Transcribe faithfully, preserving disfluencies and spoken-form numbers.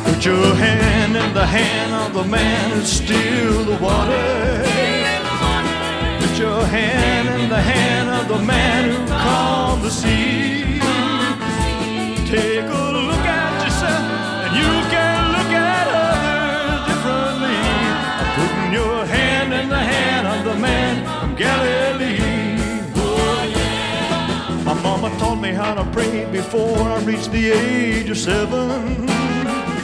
Put your hand in the hand of the man who still the water. Put your hand in the hand of the man who calmed the sea. Take a look at yourself and you can look at others differently. Putting your hand in the hand of the man from Galilee. Oh, yeah. My mama taught me how to pray before I reached the age of seven.